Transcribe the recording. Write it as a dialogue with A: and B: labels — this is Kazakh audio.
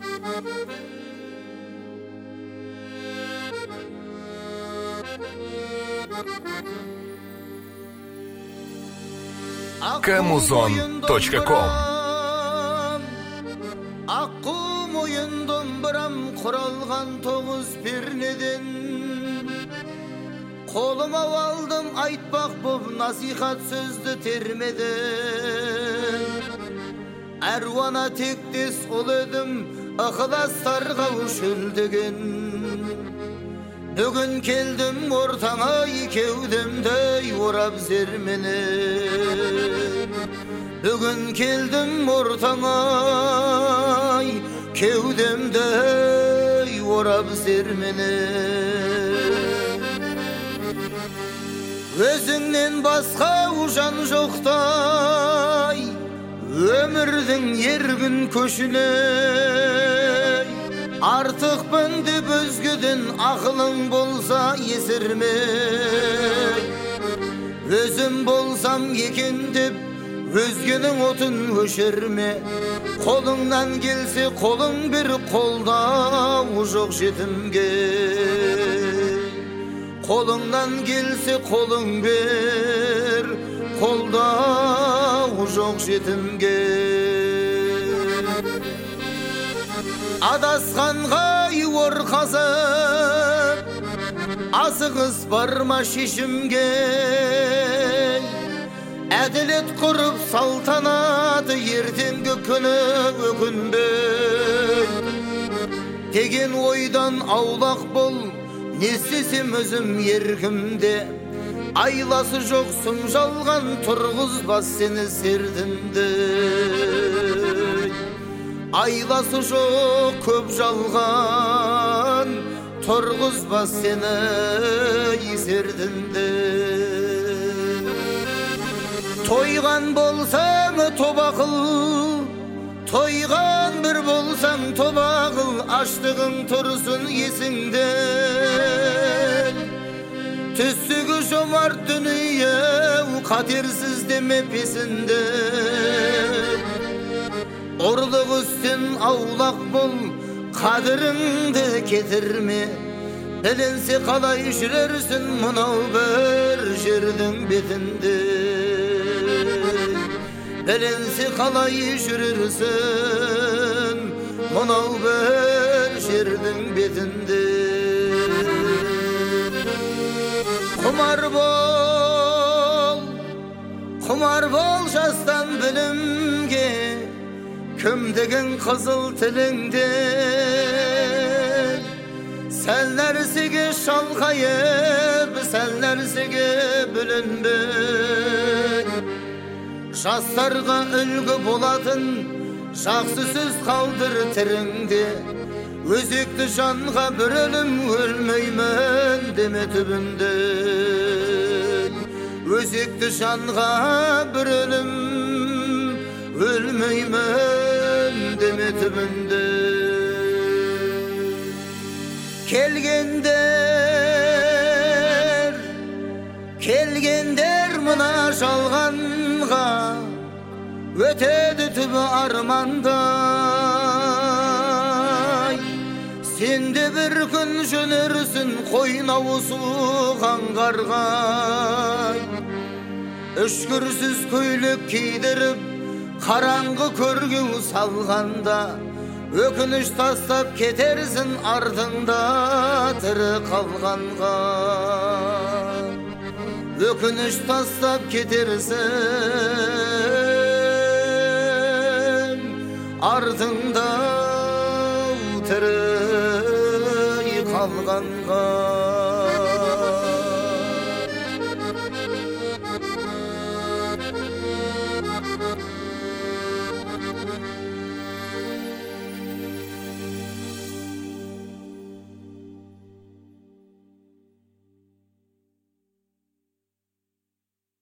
A: Kamuzon.com
B: Аққу мойын домбырам құралған тоғыз пернеден қолыма алдым айтпақ боп насихат сөзді термеден әруана тектес ұл едім ықыластарға шөлдеген бүгін келдім ортаңа кеудемді орап зерменен бүгін келдім ортаңа кеудемді орап зерменен өзіңнен басқа жан жоқтай өмірдің еркін көшіне артықпын деп өзгеден ақылың болса есірмей өзім болсам екен деп өзгенің отын өшірме қолыңнан келсе қолың бер қолдау жоқ жетімге қолыңнан келсе қолың бер қолдау жоқ жетімге адасқанға ор қазып асығыс барма шешімге әділет құрып салтанаты ертеңгі күні өкінбей деген ойдан аулақ бол не істесем өзім еркімде айласы жоқ сұм жалған тұрғызбас сені сердімде айласы жоқ көп жалған тұрғызбас сені сердімде тойған болсаң тобақыл тойған бір болсаң тобақыл аштығың тұрсын есіңде түстігі жомарт дүние қатерсіз деме песінде ұрлық үстен аулақ бол қадіріңді кетірме білінсе қалай жүрерсің мынау бір жердің бетінде білінсе қалай жүрерсің мынау бір жердің бетінде құмар бол жастан білімге кім деген қызыл тіліңде сәл нәрсеге шалқайып сәл нәрсеге бүлінбей жастарға үлгі болатын жақсы сөз қалдыр тіріңде өзекті жанға бір өлім өлмеймін деме түбінде өзекті жанға бір өлім өлмеймін деме түбінде келгендер мына жалғанға өтеді түбі армандай сенде бір күн жөнерсін қойнауы қаңғарға үшкірсіз көйлек кидіріп қараңғы көргеу салғанда өкініш тастап кетерсің артыңда тірі қалғанға өкініш тастап кетерсің артыңда тірі қалғанға